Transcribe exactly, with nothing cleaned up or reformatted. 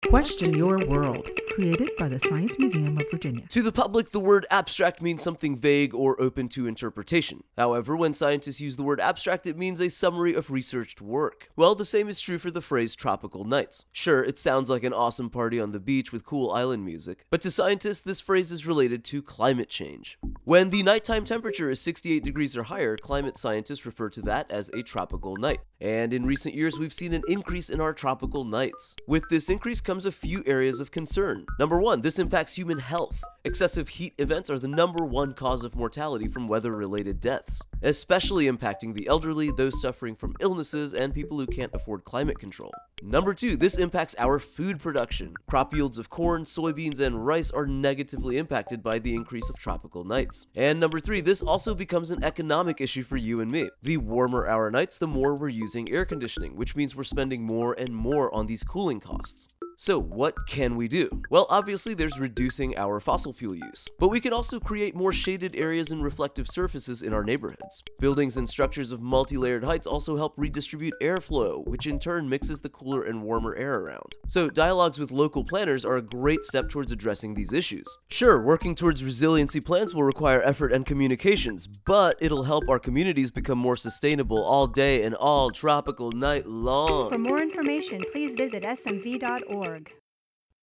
Question Your World, created by the Science Museum of Virginia. To the public, the word abstract means something vague or open to interpretation. However, when scientists use the word abstract, it means a summary of researched work. Well, the same is true for the phrase tropical nights. Sure, it sounds like an awesome party on the beach with cool island music, but to scientists, this phrase is related to climate change. When the nighttime temperature is sixty-eight degrees or higher, climate scientists refer to that as a tropical night. And in recent years, we've seen an increase in our tropical nights. With this increase comes a few areas of concern. Number one, this impacts human health. Excessive heat events are the number one cause of mortality from weather-related deaths, especially impacting the elderly, those suffering from illnesses, and people who can't afford climate control. Number two, this impacts our food production. Crop yields of corn, soybeans, and rice are negatively impacted by the increase of tropical nights. And number three, this also becomes an economic issue for you and me. The warmer our nights, the more we're using air conditioning, which means we're spending more and more on these cooling costs. So what can we do? Well, obviously there's reducing our fossil fuel use, but we can also create more shaded areas and reflective surfaces in our neighborhoods. Buildings and structures of multi-layered heights also help redistribute airflow, which in turn mixes the cooler and warmer air around. So dialogues with local planners are a great step towards addressing these issues. Sure, working towards resiliency plans will require effort and communications, but it'll help our communities become more sustainable all day and all tropical night long. For more information, please visit S M V dot org.